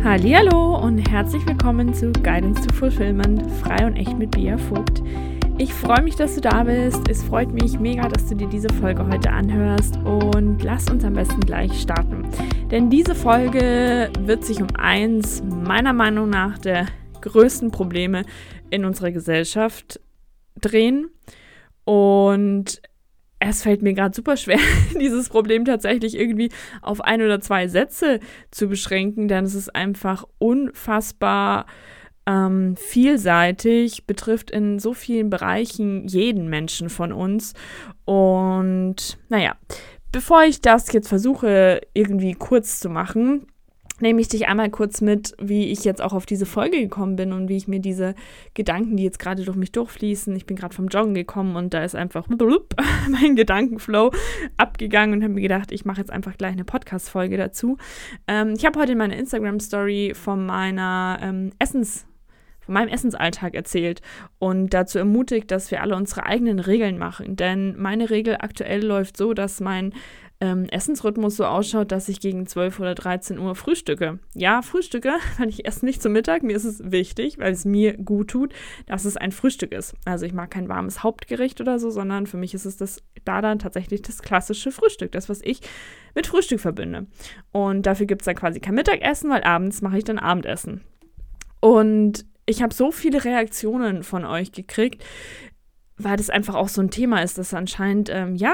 Hallihallo und herzlich willkommen zu Guidance to Fulfillment, frei und echt mit Bea Vogt. Ich freue mich, dass du da bist. Es freut mich mega, dass du dir diese Folge heute anhörst und lass uns am besten gleich starten. Denn diese Folge wird sich um eins meiner Meinung nach der größten Probleme in unserer Gesellschaft drehen und es fällt mir gerade super schwer, dieses Problem tatsächlich irgendwie auf 1 oder 2 Sätze zu beschränken, denn es ist einfach unfassbar vielseitig, betrifft in so vielen Bereichen jeden Menschen von uns. Und naja, bevor ich das jetzt versuche, irgendwie kurz zu machen, nehme ich dich einmal kurz mit, wie ich jetzt auch auf diese Folge gekommen bin und wie ich mir diese Gedanken, die jetzt gerade durch mich durchfließen, ich bin gerade vom Joggen gekommen und da ist einfach mein Gedankenflow abgegangen und habe mir gedacht, ich mache jetzt einfach gleich eine Podcast-Folge dazu. Ich habe heute in meiner Instagram-Story von meinem Essensalltag erzählt und dazu ermutigt, dass wir alle unsere eigenen Regeln machen. Denn meine Regel aktuell läuft so, dass mein Essensrhythmus so ausschaut, dass ich gegen 12 oder 13 Uhr frühstücke. Ja, frühstücke, weil ich esse nicht zum Mittag. Mir ist es wichtig, weil es mir gut tut, dass es ein Frühstück ist. Also ich mag kein warmes Hauptgericht oder so, sondern für mich ist es dann tatsächlich das klassische Frühstück, das, was ich mit Frühstück verbinde. Und dafür gibt es dann quasi kein Mittagessen, weil abends mache ich dann Abendessen. Und ich habe so viele Reaktionen von euch gekriegt, weil das einfach auch so ein Thema ist, das anscheinend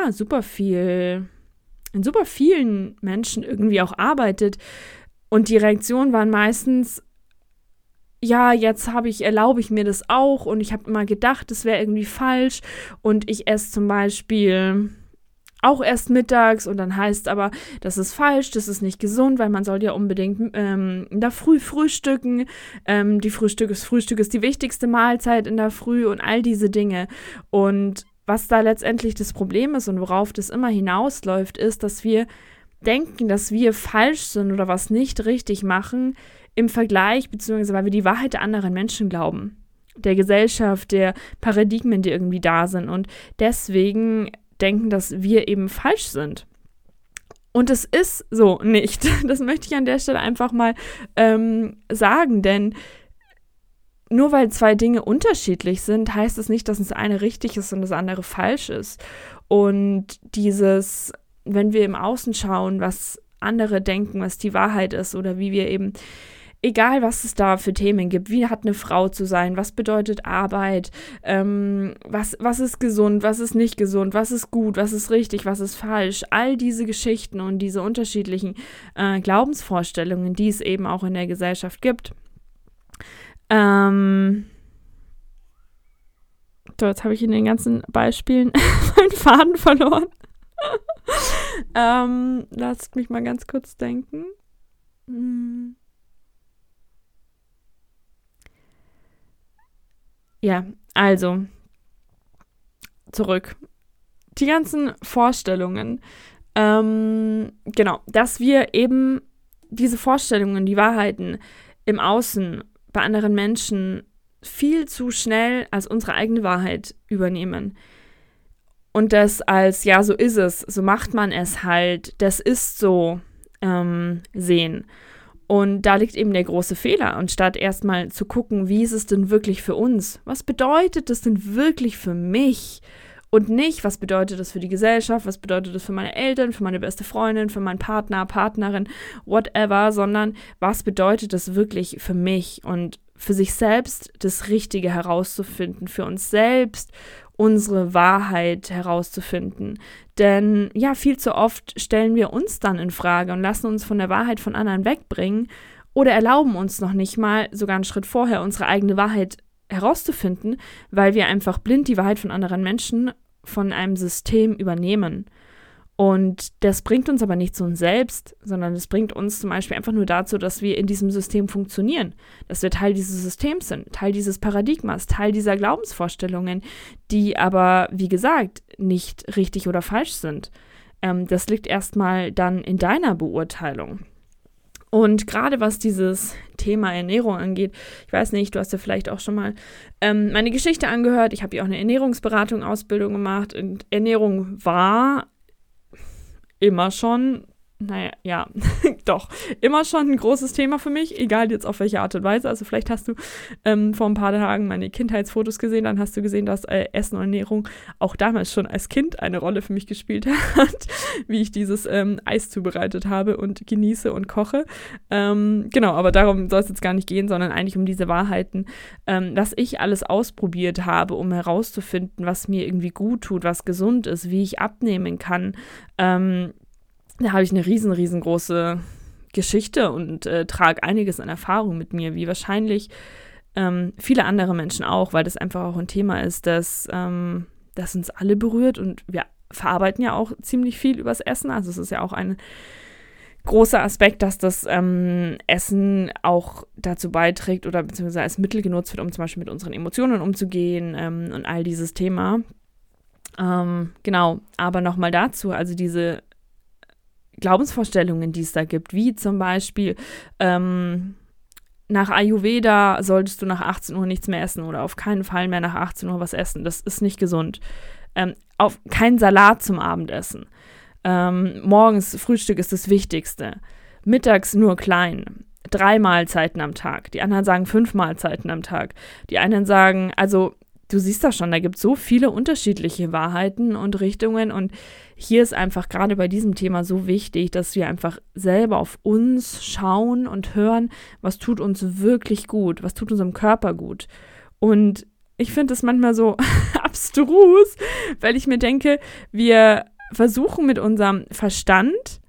in super vielen Menschen irgendwie auch arbeitet. Und die Reaktionen waren meistens, ja, jetzt erlaube ich mir das auch und ich habe immer gedacht, das wäre irgendwie falsch und ich esse zum Beispiel auch erst mittags und dann heißt aber, das ist falsch, das ist nicht gesund, weil man soll ja unbedingt in der Früh frühstücken. Frühstück ist die wichtigste Mahlzeit in der Früh und all diese Dinge. Und was da letztendlich das Problem ist und worauf das immer hinausläuft, ist, dass wir denken, dass wir falsch sind oder was nicht richtig machen im Vergleich, beziehungsweise weil wir die Wahrheit der anderen Menschen glauben, der Gesellschaft, der Paradigmen, die irgendwie da sind und deswegen denken, dass wir eben falsch sind. Und es ist so nicht. Das möchte ich an der Stelle einfach mal sagen, denn nur weil 2 Dinge unterschiedlich sind, heißt es nicht, dass das eine richtig ist und das andere falsch ist. Und wenn wir im Außen schauen, was andere denken, was die Wahrheit ist oder wie wir eben, egal was es da für Themen gibt, wie hat eine Frau zu sein, was bedeutet Arbeit, was ist gesund, was ist nicht gesund, was ist gut, was ist richtig, was ist falsch, all diese Geschichten und diese unterschiedlichen Glaubensvorstellungen, die es eben auch in der Gesellschaft gibt. So, jetzt habe ich in den ganzen Beispielen meinen Faden verloren. Lasst mich mal ganz kurz denken. Ja, also, zurück. Die ganzen Vorstellungen, genau, dass wir eben diese Vorstellungen, die Wahrheiten im Außen bei anderen Menschen viel zu schnell als unsere eigene Wahrheit übernehmen. Und das als, ja, so ist es, so macht man es halt, das ist so, sehen. Und da liegt eben der große Fehler. Und statt erstmal zu gucken, wie ist es denn wirklich für uns? Was bedeutet das denn wirklich für mich? Und nicht, was bedeutet das für die Gesellschaft? Was bedeutet das für meine Eltern, für meine beste Freundin, für meinen Partner, Partnerin, whatever, sondern was bedeutet das wirklich für mich? Und für sich selbst das Richtige herauszufinden, für uns selbst unsere Wahrheit herauszufinden. Denn ja, viel zu oft stellen wir uns dann in Frage und lassen uns von der Wahrheit von anderen wegbringen oder erlauben uns noch nicht mal, sogar einen Schritt vorher, unsere eigene Wahrheit herauszufinden, weil wir einfach blind die Wahrheit von anderen Menschen von einem System übernehmen. Und das bringt uns aber nicht zu uns selbst, sondern das bringt uns zum Beispiel einfach nur dazu, dass wir in diesem System funktionieren, dass wir Teil dieses Systems sind, Teil dieses Paradigmas, Teil dieser Glaubensvorstellungen, die aber, wie gesagt, nicht richtig oder falsch sind. Das liegt erstmal dann in deiner Beurteilung. Und gerade was dieses Thema Ernährung angeht, ich weiß nicht, du hast ja vielleicht auch schon mal meine Geschichte angehört. Ich habe ja auch eine Ernährungsberatung-Ausbildung gemacht und Ernährung war immer schon, doch immer schon ein großes Thema für mich, egal jetzt auf welche Art und Weise. Also vielleicht hast du vor ein paar Tagen meine Kindheitsfotos gesehen, dann hast du gesehen, dass Essen und Ernährung auch damals schon als Kind eine Rolle für mich gespielt hat, wie ich dieses Eis zubereitet habe und genieße und koche. Genau, aber darum soll es jetzt gar nicht gehen, sondern eigentlich um diese Wahrheiten, dass ich alles ausprobiert habe, um herauszufinden, was mir irgendwie gut tut, was gesund ist, wie ich abnehmen kann. Da habe ich eine riesengroße Geschichte und trage einiges an Erfahrung mit mir, wie wahrscheinlich viele andere Menschen auch, weil das einfach auch ein Thema ist, das uns alle berührt und wir verarbeiten ja auch ziemlich viel übers Essen. Also es ist ja auch ein großer Aspekt, dass das Essen auch dazu beiträgt oder beziehungsweise als Mittel genutzt wird, um zum Beispiel mit unseren Emotionen umzugehen und all dieses Thema. Genau, aber nochmal dazu, also diese Glaubensvorstellungen, die es da gibt, wie zum Beispiel nach Ayurveda solltest du nach 18 Uhr nichts mehr essen oder auf keinen Fall mehr nach 18 Uhr was essen. Das ist nicht gesund. Auf keinen Salat zum Abendessen. Morgens Frühstück ist das Wichtigste. Mittags nur klein. 3 Mahlzeiten am Tag. Die anderen sagen 5 Mahlzeiten am Tag. Die einen sagen, also du siehst doch schon, da gibt es so viele unterschiedliche Wahrheiten und Richtungen und hier ist einfach gerade bei diesem Thema so wichtig, dass wir einfach selber auf uns schauen und hören, was tut uns wirklich gut, was tut unserem Körper gut. Und ich finde es manchmal so abstrus, weil ich mir denke, wir versuchen mit unserem Verstand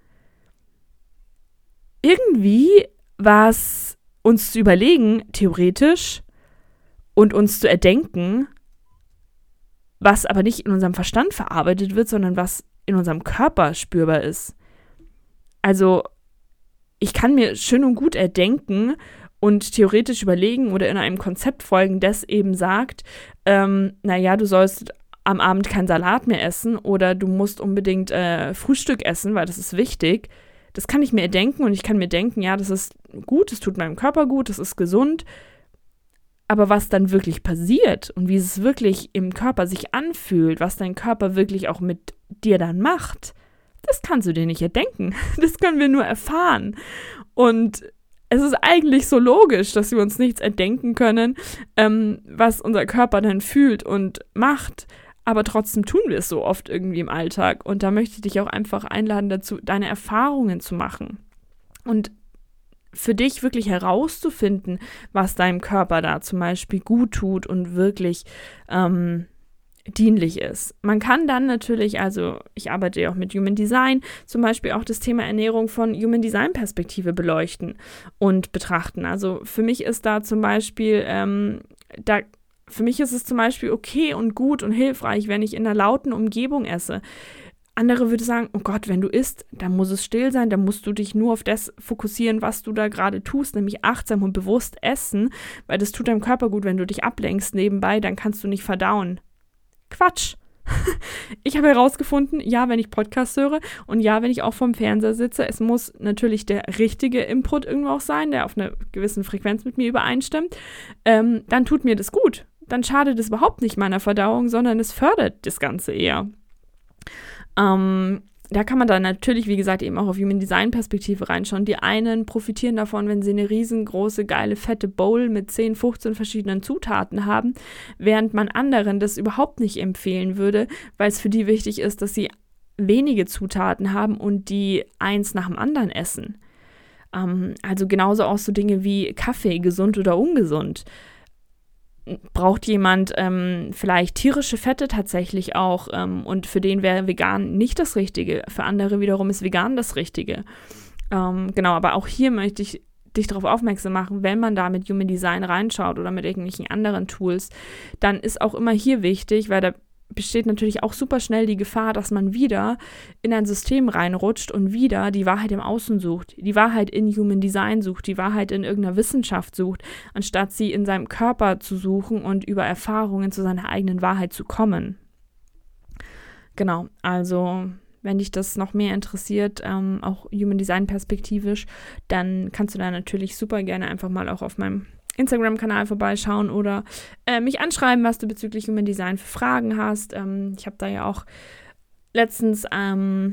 irgendwie was uns zu überlegen, theoretisch, und uns zu erdenken, was aber nicht in unserem Verstand verarbeitet wird, sondern was in unserem Körper spürbar ist. Also ich kann mir schön und gut erdenken und theoretisch überlegen oder in einem Konzept folgen, das eben sagt, naja, du sollst am Abend kein Salat mehr essen oder du musst unbedingt Frühstück essen, weil das ist wichtig. Das kann ich mir erdenken und ich kann mir denken, ja, das ist gut, das tut meinem Körper gut, das ist gesund. Aber was dann wirklich passiert und wie es wirklich im Körper sich anfühlt, was dein Körper wirklich auch mit dir dann macht, das kannst du dir nicht erdenken. Das können wir nur erfahren. Und es ist eigentlich so logisch, dass wir uns nichts erdenken können, was unser Körper dann fühlt und macht. Aber trotzdem tun wir es so oft irgendwie im Alltag. Und da möchte ich dich auch einfach einladen dazu, deine Erfahrungen zu machen. Und für dich wirklich herauszufinden, was deinem Körper da zum Beispiel gut tut und wirklich dienlich ist. Man kann dann natürlich, also ich arbeite ja auch mit Human Design, zum Beispiel auch das Thema Ernährung von Human Design Perspektive beleuchten und betrachten. Also für mich ist da zum Beispiel, für mich ist es zum Beispiel okay und gut und hilfreich, wenn ich in einer lauten Umgebung esse. Andere würde sagen, oh Gott, wenn du isst, dann muss es still sein, dann musst du dich nur auf das fokussieren, was du da gerade tust, nämlich achtsam und bewusst essen, weil das tut deinem Körper gut, wenn du dich ablenkst nebenbei, dann kannst du nicht verdauen. Quatsch. Ich habe herausgefunden, ja, wenn ich Podcasts höre und ja, wenn ich auch vorm Fernseher sitze, es muss natürlich der richtige Input irgendwo auch sein, der auf einer gewissen Frequenz mit mir übereinstimmt, dann tut mir das gut. Dann schadet es überhaupt nicht meiner Verdauung, sondern es fördert das Ganze eher. Da kann man dann natürlich, wie gesagt, eben auch auf Human Design Perspektive reinschauen. Die einen profitieren davon, wenn sie eine riesengroße, geile, fette Bowl mit 10, 15 verschiedenen Zutaten haben, während man anderen das überhaupt nicht empfehlen würde, weil es für die wichtig ist, dass sie wenige Zutaten haben und die eins nach dem anderen essen. Also genauso auch so Dinge wie Kaffee, gesund oder ungesund. Braucht jemand vielleicht tierische Fette tatsächlich auch und für den wäre vegan nicht das Richtige. Für andere wiederum ist vegan das Richtige. Genau, aber auch hier möchte ich dich darauf aufmerksam machen, wenn man da mit Human Design reinschaut oder mit irgendwelchen anderen Tools, dann ist auch immer hier wichtig, weil da besteht natürlich auch super schnell die Gefahr, dass man wieder in ein System reinrutscht und wieder die Wahrheit im Außen sucht, die Wahrheit in Human Design sucht, die Wahrheit in irgendeiner Wissenschaft sucht, anstatt sie in seinem Körper zu suchen und über Erfahrungen zu seiner eigenen Wahrheit zu kommen. Genau, also wenn dich das noch mehr interessiert, auch Human Design perspektivisch, dann kannst du da natürlich super gerne einfach mal auch auf meinem Instagram-Kanal vorbeischauen oder mich anschreiben, was du bezüglich Human Design für Fragen hast. Ich habe da ja auch letztens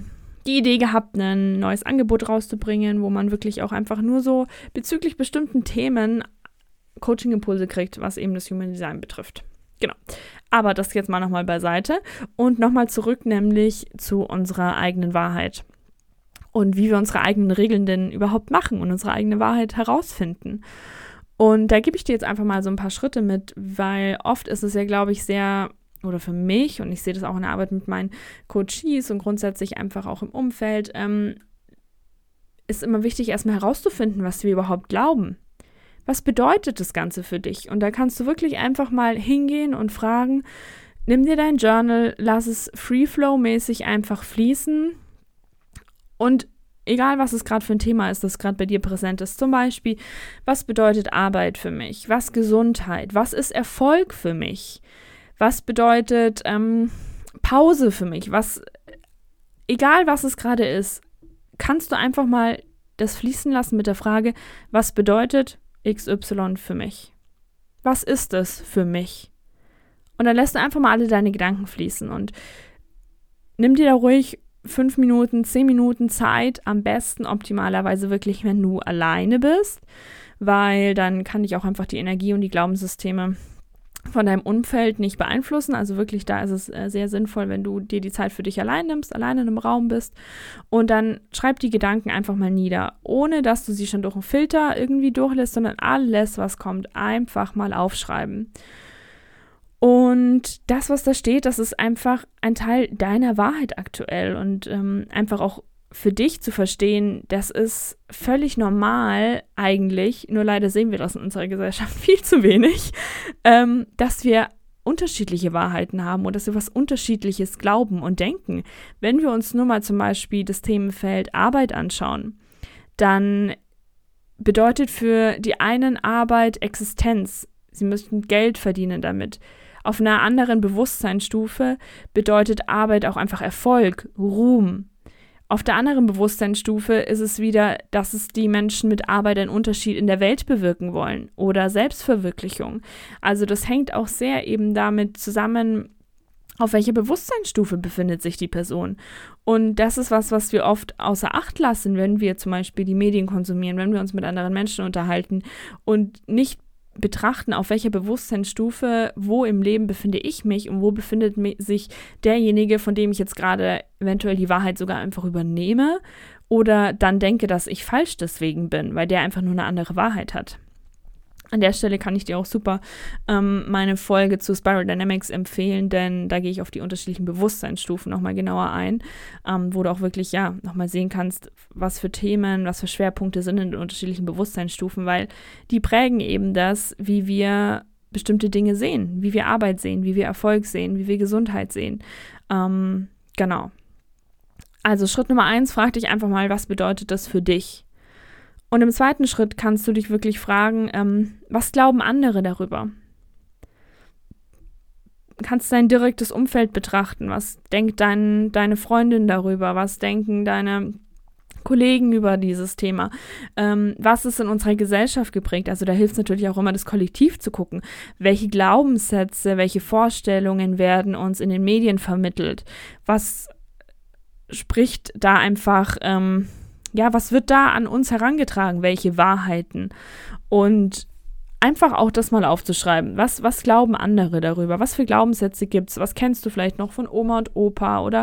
die Idee gehabt, ein neues Angebot rauszubringen, wo man wirklich auch einfach nur so bezüglich bestimmten Themen Coaching-Impulse kriegt, was eben das Human Design betrifft. Genau. Aber das jetzt mal nochmal beiseite und nochmal zurück nämlich zu unserer eigenen Wahrheit und wie wir unsere eigenen Regeln denn überhaupt machen und unsere eigene Wahrheit herausfinden. Und da gebe ich dir jetzt einfach mal so ein paar Schritte mit, weil oft ist es ja, glaube ich, sehr, oder für mich, und ich sehe das auch in der Arbeit mit meinen Coaches und grundsätzlich einfach auch im Umfeld, ist immer wichtig, erstmal herauszufinden, was wir überhaupt glauben. Was bedeutet das Ganze für dich? Und da kannst du wirklich einfach mal hingehen und fragen, nimm dir dein Journal, lass es Free-Flow-mäßig einfach fließen und egal, was es gerade für ein Thema ist, das gerade bei dir präsent ist, zum Beispiel, was bedeutet Arbeit für mich? Was Gesundheit? Was ist Erfolg für mich? Was bedeutet Pause für mich? Egal, was es gerade ist, kannst du einfach mal das fließen lassen mit der Frage, was bedeutet XY für mich? Was ist es für mich? Und dann lässt du einfach mal alle deine Gedanken fließen und nimm dir da ruhig 5 Minuten, 10 Minuten Zeit, am besten optimalerweise wirklich, wenn du alleine bist, weil dann kann dich auch einfach die Energie und die Glaubenssysteme von deinem Umfeld nicht beeinflussen. Also wirklich, da ist es sehr sinnvoll, wenn du dir die Zeit für dich allein nimmst, alleine in einem Raum bist und dann schreib die Gedanken einfach mal nieder, ohne dass du sie schon durch einen Filter irgendwie durchlässt, sondern alles, was kommt, einfach mal aufschreiben. Und das, was da steht, das ist einfach ein Teil deiner Wahrheit aktuell und einfach auch für dich zu verstehen, das ist völlig normal eigentlich, nur leider sehen wir das in unserer Gesellschaft viel zu wenig, dass wir unterschiedliche Wahrheiten haben und dass wir was Unterschiedliches glauben und denken. Wenn wir uns nur mal zum Beispiel das Themenfeld Arbeit anschauen, dann bedeutet für die einen Arbeit Existenz. Sie müssten Geld verdienen damit. Auf einer anderen Bewusstseinsstufe bedeutet Arbeit auch einfach Erfolg, Ruhm. Auf der anderen Bewusstseinsstufe ist es wieder, dass es die Menschen mit Arbeit einen Unterschied in der Welt bewirken wollen oder Selbstverwirklichung. Also das hängt auch sehr eben damit zusammen, auf welcher Bewusstseinsstufe befindet sich die Person. Und das ist was wir oft außer Acht lassen, wenn wir zum Beispiel die Medien konsumieren, wenn wir uns mit anderen Menschen unterhalten und nicht betrachten, auf welcher Bewusstseinsstufe, wo im Leben befinde ich mich und wo befindet sich derjenige, von dem ich jetzt gerade eventuell die Wahrheit sogar einfach übernehme oder dann denke, dass ich falsch deswegen bin, weil der einfach nur eine andere Wahrheit hat. An der Stelle kann ich dir auch super meine Folge zu Spiral Dynamics empfehlen, denn da gehe ich auf die unterschiedlichen Bewusstseinsstufen nochmal genauer ein, wo du auch wirklich nochmal sehen kannst, was für Themen, was für Schwerpunkte sind in den unterschiedlichen Bewusstseinsstufen, weil die prägen eben das, wie wir bestimmte Dinge sehen, wie wir Arbeit sehen, wie wir Erfolg sehen, wie wir Gesundheit sehen. Genau. Also Schritt Nummer 1, frag dich einfach mal, was bedeutet das für dich? Und im zweiten Schritt kannst du dich wirklich fragen, was glauben andere darüber? Du kannst dein direktes Umfeld betrachten. Was denkt deine Freundin darüber? Was denken deine Kollegen über dieses Thema? Was ist in unserer Gesellschaft geprägt? Also da hilft es natürlich auch immer, das Kollektiv zu gucken. Welche Glaubenssätze, welche Vorstellungen werden uns in den Medien vermittelt? Was spricht da einfach was wird da an uns herangetragen? Welche Wahrheiten? Und einfach auch das mal aufzuschreiben. Was glauben andere darüber? Was für Glaubenssätze gibt es? Was kennst du vielleicht noch von Oma und Opa? Oder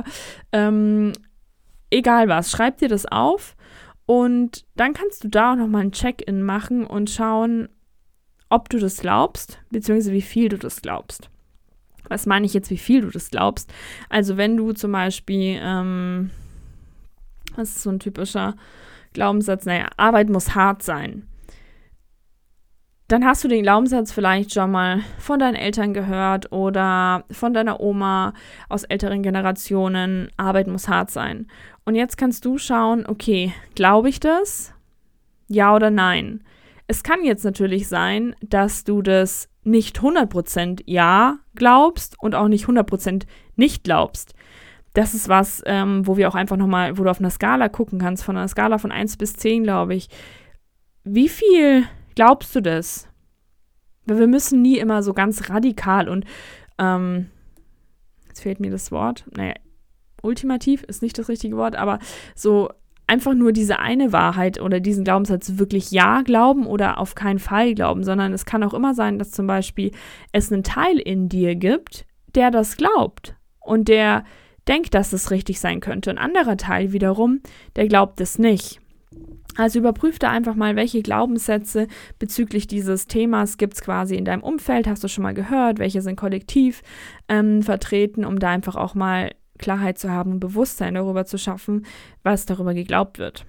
egal was. Schreib dir das auf und dann kannst du da auch nochmal ein Check-in machen und schauen, ob du das glaubst, beziehungsweise wie viel du das glaubst. Was meine ich jetzt, wie viel du das glaubst? Also wenn du zum Beispiel das ist so ein typischer Glaubenssatz, Arbeit muss hart sein. Dann hast du den Glaubenssatz vielleicht schon mal von deinen Eltern gehört oder von deiner Oma aus älteren Generationen, Arbeit muss hart sein. Und jetzt kannst du schauen, okay, glaube ich das? Ja oder nein? Es kann jetzt natürlich sein, dass du das nicht 100% ja glaubst und auch nicht 100% nicht glaubst. Das ist was, wo wir auch einfach nochmal, wo du auf einer Skala gucken kannst, von einer Skala von 1 bis 10, glaube ich. Wie viel glaubst du das? Weil wir müssen nie immer so ganz radikal und, jetzt fehlt mir das Wort, ultimativ ist nicht das richtige Wort, aber so einfach nur diese eine Wahrheit oder diesen Glaubenssatz wirklich ja glauben oder auf keinen Fall glauben, sondern es kann auch immer sein, dass zum Beispiel es einen Teil in dir gibt, der das glaubt und der denkt, dass es richtig sein könnte. Ein anderer Teil wiederum, der glaubt es nicht. Also überprüf da einfach mal, welche Glaubenssätze bezüglich dieses Themas gibt es quasi in deinem Umfeld, hast du schon mal gehört, welche sind kollektiv vertreten, um da einfach auch mal Klarheit zu haben und Bewusstsein darüber zu schaffen, was darüber geglaubt wird.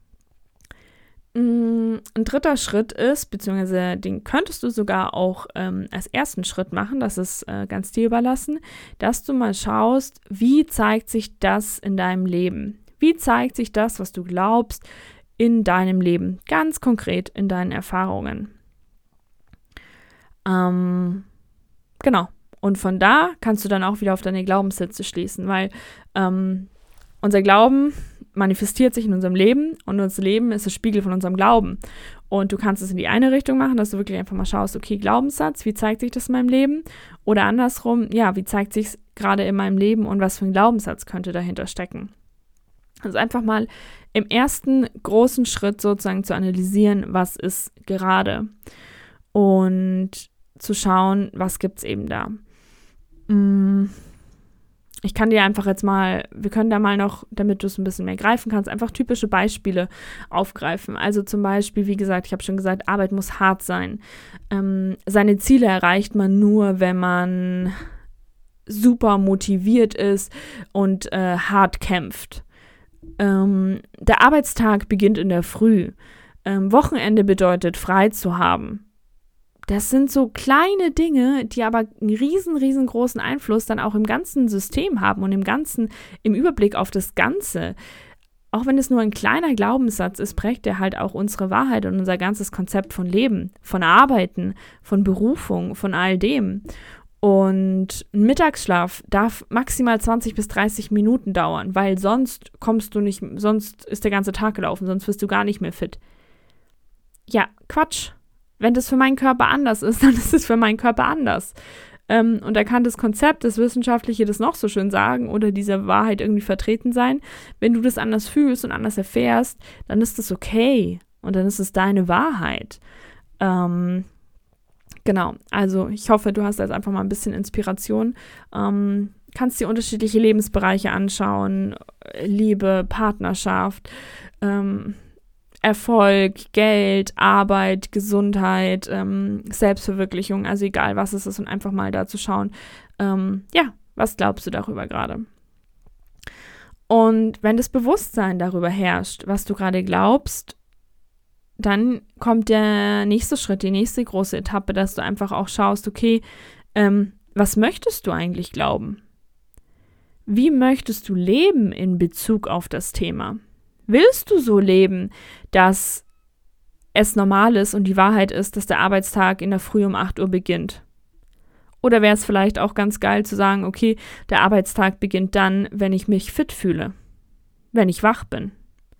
Ein dritter Schritt ist, beziehungsweise den könntest du sogar auch als ersten Schritt machen, das ist ganz dir überlassen, dass du mal schaust, wie zeigt sich das in deinem Leben? Wie zeigt sich das, was du glaubst, in deinem Leben? Ganz konkret in deinen Erfahrungen. Genau. Und von da kannst du dann auch wieder auf deine Glaubenssätze schließen, weil unser Glauben manifestiert sich in unserem Leben und unser Leben ist das Spiegel von unserem Glauben. Und du kannst es in die eine Richtung machen, dass du wirklich einfach mal schaust, okay, Glaubenssatz, wie zeigt sich das in meinem Leben? Oder andersrum, ja, wie zeigt sich es gerade in meinem Leben und was für ein Glaubenssatz könnte dahinter stecken? Also einfach mal im ersten großen Schritt sozusagen zu analysieren, was ist gerade und zu schauen, was gibt es eben da. Ich kann dir einfach jetzt mal, wir können da mal noch, damit du es ein bisschen mehr greifen kannst, einfach typische Beispiele aufgreifen. Also zum Beispiel, wie gesagt, ich habe schon gesagt, Arbeit muss hart sein. Seine Ziele erreicht man nur, wenn man super motiviert ist und hart kämpft. Der Arbeitstag beginnt in der Früh. Wochenende bedeutet, frei zu haben. Das sind so kleine Dinge, die aber einen riesengroßen Einfluss dann auch im ganzen System haben und im Überblick auf das Ganze. Auch wenn es nur ein kleiner Glaubenssatz ist, prägt er halt auch unsere Wahrheit und unser ganzes Konzept von Leben, von Arbeiten, von Berufung, von all dem. Und ein Mittagsschlaf darf maximal 20 bis 30 Minuten dauern, weil sonst sonst ist der ganze Tag gelaufen, sonst wirst du gar nicht mehr fit. Ja, Quatsch. Wenn das für meinen Körper anders ist, dann ist es für meinen Körper anders. Und da kann das Konzept, das Wissenschaftliche das noch so schön sagen oder diese Wahrheit irgendwie vertreten sein. Wenn du das anders fühlst und anders erfährst, dann ist das okay und dann ist es deine Wahrheit. Genau, also ich hoffe, du hast jetzt einfach mal ein bisschen Inspiration. Kannst dir unterschiedliche Lebensbereiche anschauen, Liebe, Partnerschaft, Erfolg, Geld, Arbeit, Gesundheit, Selbstverwirklichung, also egal was es ist und einfach mal da zu schauen, was glaubst du darüber gerade? Und wenn das Bewusstsein darüber herrscht, was du gerade glaubst, dann kommt der nächste Schritt, die nächste große Etappe, dass du einfach auch schaust, okay, was möchtest du eigentlich glauben? Wie möchtest du leben in Bezug auf das Thema? Willst du so leben, dass es normal ist und die Wahrheit ist, dass der Arbeitstag in der Früh um 8 Uhr beginnt? Oder wäre es vielleicht auch ganz geil zu sagen, okay, der Arbeitstag beginnt dann, wenn ich mich fit fühle, wenn ich wach bin?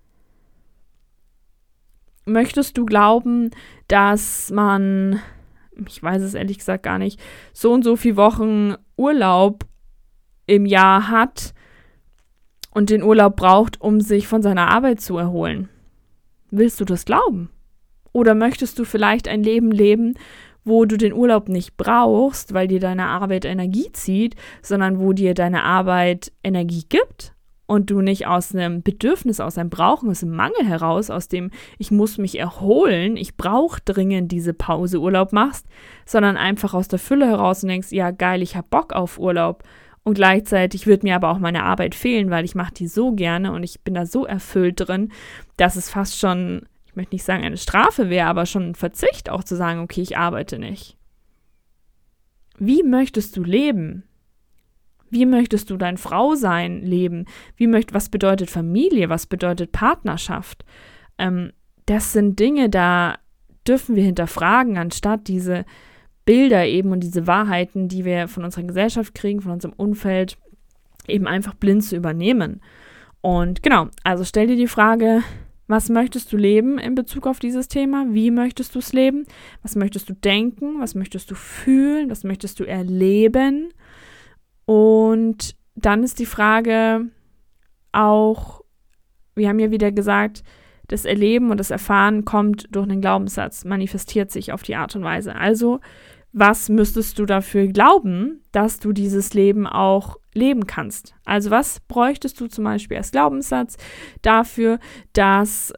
Möchtest du glauben, dass man, ich weiß es ehrlich gesagt gar nicht, so und so viele Wochen Urlaub im Jahr hat, und den Urlaub braucht, um sich von seiner Arbeit zu erholen? Willst du das glauben? Oder möchtest du vielleicht ein Leben leben, wo du den Urlaub nicht brauchst, weil dir deine Arbeit Energie zieht, sondern wo dir deine Arbeit Energie gibt und du nicht aus einem Bedürfnis, aus einem Brauchen, aus einem Mangel heraus, aus dem ich muss mich erholen, ich brauche dringend diese Pause Urlaub machst, sondern einfach aus der Fülle heraus und denkst, ja geil, ich habe Bock auf Urlaub. Und gleichzeitig wird mir aber auch meine Arbeit fehlen, weil ich mache die so gerne und ich bin da so erfüllt drin, dass es fast schon, ich möchte nicht sagen eine Strafe wäre, aber schon ein Verzicht auch zu sagen, okay, ich arbeite nicht. Wie möchtest du leben? Wie möchtest du dein Frausein leben? Was bedeutet Familie? Was bedeutet Partnerschaft? Das sind Dinge, da dürfen wir hinterfragen, anstatt diese Bilder eben und diese Wahrheiten, die wir von unserer Gesellschaft kriegen, von unserem Umfeld, eben einfach blind zu übernehmen. Und genau, also stell dir die Frage, was möchtest du leben in Bezug auf dieses Thema? Wie möchtest du es leben? Was möchtest du denken? Was möchtest du fühlen? Was möchtest du erleben? Und dann ist die Frage, auch, wir haben ja wieder gesagt, das Erleben und das Erfahren kommt durch einen Glaubenssatz, manifestiert sich auf die Art und Weise. Also, was müsstest du dafür glauben, dass du dieses Leben auch leben kannst? Also, was bräuchtest du zum Beispiel als Glaubenssatz dafür, dass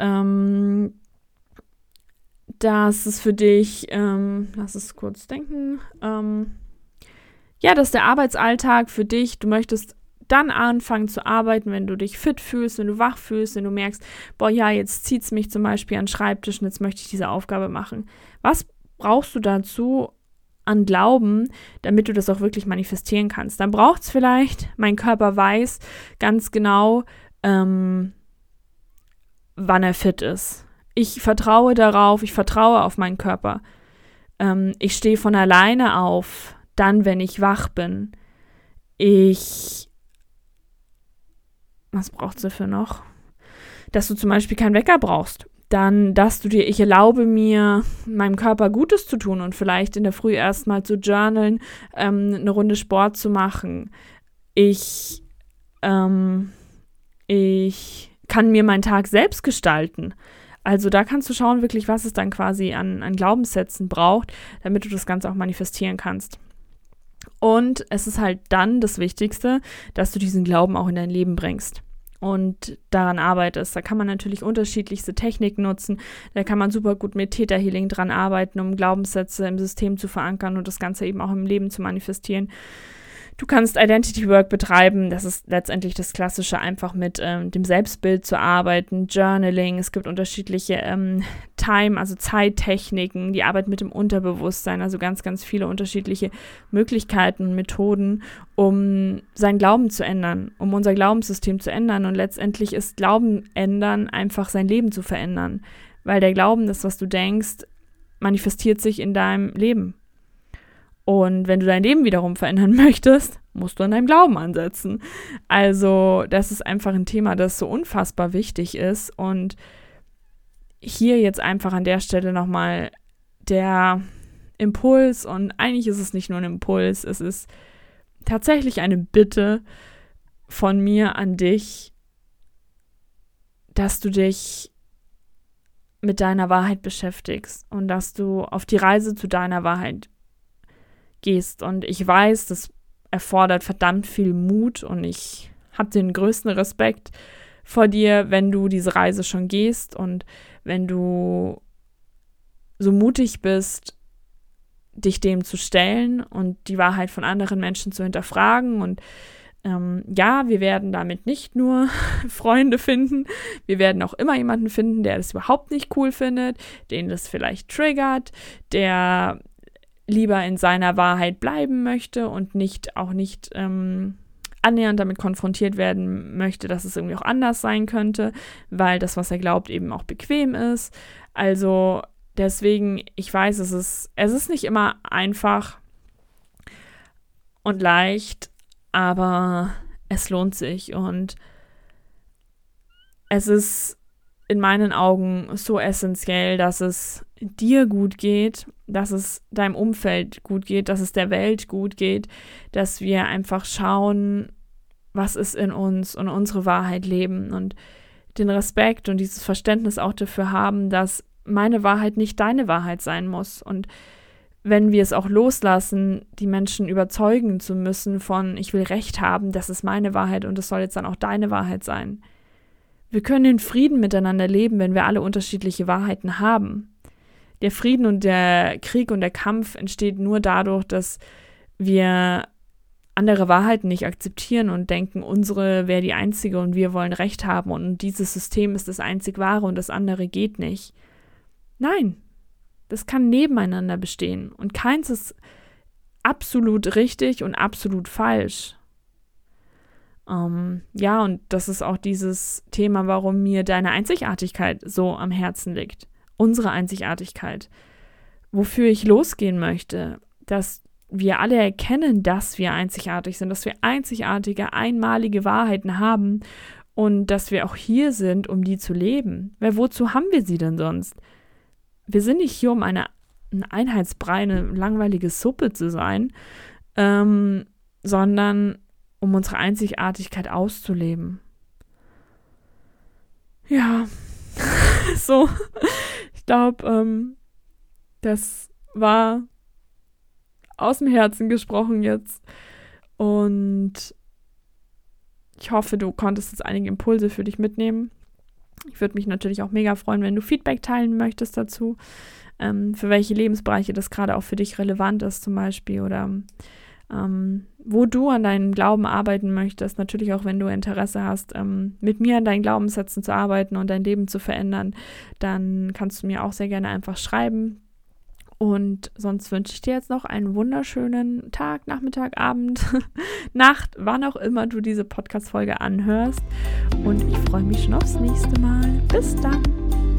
es für dich, lass es kurz denken, dass der Arbeitsalltag für dich, du möchtest dann anfangen zu arbeiten, wenn du dich fit fühlst, wenn du wach fühlst, wenn du merkst, boah, ja, jetzt zieht es mich zum Beispiel an den Schreibtisch und jetzt möchte ich diese Aufgabe machen. Was brauchst du dazu an Glauben, damit du das auch wirklich manifestieren kannst? Dann braucht es vielleicht, mein Körper weiß ganz genau, wann er fit ist. Ich vertraue darauf, ich vertraue auf meinen Körper. Ich stehe von alleine auf, dann, wenn ich wach bin. Was braucht es dafür noch? Dass du zum Beispiel keinen Wecker brauchst. Dann, ich erlaube mir, meinem Körper Gutes zu tun und vielleicht in der Früh erstmal zu journalen, eine Runde Sport zu machen. Ich kann mir meinen Tag selbst gestalten. Also da kannst du schauen, wirklich, was es dann quasi an Glaubenssätzen braucht, damit du das Ganze auch manifestieren kannst. Und es ist halt dann das Wichtigste, dass du diesen Glauben auch in dein Leben bringst und daran arbeitest. Da kann man natürlich unterschiedlichste Techniken nutzen. Da kann man super gut mit Theta Healing dran arbeiten, um Glaubenssätze im System zu verankern und das Ganze eben auch im Leben zu manifestieren. Du kannst Identity Work betreiben, das ist letztendlich das Klassische, einfach mit dem Selbstbild zu arbeiten, Journaling, es gibt unterschiedliche Zeittechniken, die Arbeit mit dem Unterbewusstsein, also ganz, ganz viele unterschiedliche Möglichkeiten und Methoden, um seinen Glauben zu ändern, um unser Glaubenssystem zu ändern, und letztendlich ist Glauben ändern einfach sein Leben zu verändern, weil der Glauben, das, was du denkst, manifestiert sich in deinem Leben. Und wenn du dein Leben wiederum verändern möchtest, musst du an deinem Glauben ansetzen. Also das ist einfach ein Thema, das so unfassbar wichtig ist. Und hier jetzt einfach an der Stelle nochmal der Impuls. Und eigentlich ist es nicht nur ein Impuls, es ist tatsächlich eine Bitte von mir an dich, dass du dich mit deiner Wahrheit beschäftigst und dass du auf die Reise zu deiner Wahrheit gehst. Und ich weiß, das erfordert verdammt viel Mut und ich habe den größten Respekt vor dir, wenn du diese Reise schon gehst und wenn du so mutig bist, dich dem zu stellen und die Wahrheit von anderen Menschen zu hinterfragen. Und wir werden damit nicht nur Freunde finden, wir werden auch immer jemanden finden, der das überhaupt nicht cool findet, den das vielleicht triggert, der lieber in seiner Wahrheit bleiben möchte und nicht annähernd damit konfrontiert werden möchte, dass es irgendwie auch anders sein könnte, weil das, was er glaubt, eben auch bequem ist. Also deswegen, ich weiß, es ist nicht immer einfach und leicht, aber es lohnt sich und es ist in meinen Augen so essentiell, dass es dir gut geht, dass es deinem Umfeld gut geht, dass es der Welt gut geht, dass wir einfach schauen, was ist in uns und unsere Wahrheit leben und den Respekt und dieses Verständnis auch dafür haben, dass meine Wahrheit nicht deine Wahrheit sein muss. Und wenn wir es auch loslassen, die Menschen überzeugen zu müssen von, ich will Recht haben, das ist meine Wahrheit und es soll jetzt dann auch deine Wahrheit sein. Wir können in Frieden miteinander leben, wenn wir alle unterschiedliche Wahrheiten haben. Der Frieden und der Krieg und der Kampf entsteht nur dadurch, dass wir andere Wahrheiten nicht akzeptieren und denken, unsere wäre die einzige und wir wollen Recht haben und dieses System ist das einzig wahre und das andere geht nicht. Nein, das kann nebeneinander bestehen und keins ist absolut richtig und absolut falsch. Und das ist auch dieses Thema, warum mir deine Einzigartigkeit so am Herzen liegt. Unsere Einzigartigkeit. Wofür ich losgehen möchte, dass wir alle erkennen, dass wir einzigartig sind, dass wir einzigartige, einmalige Wahrheiten haben und dass wir auch hier sind, um die zu leben. Weil wozu haben wir sie denn sonst? Wir sind nicht hier, um ein Einheitsbrei, eine langweilige Suppe zu sein, sondern um unsere Einzigartigkeit auszuleben. Ja, so, ich glaube, das war aus dem Herzen gesprochen jetzt. Und ich hoffe, du konntest jetzt einige Impulse für dich mitnehmen. Ich würde mich natürlich auch mega freuen, wenn du Feedback teilen möchtest dazu, für welche Lebensbereiche das gerade auch für dich relevant ist zum Beispiel oder wo du an deinem Glauben arbeiten möchtest. Natürlich auch, wenn du Interesse hast, mit mir an deinen Glaubenssätzen zu arbeiten und dein Leben zu verändern, dann kannst du mir auch sehr gerne einfach schreiben. Und sonst wünsche ich dir jetzt noch einen wunderschönen Tag, Nachmittag, Abend, Nacht, wann auch immer du diese Podcast-Folge anhörst. Und ich freue mich schon aufs nächste Mal. Bis dann!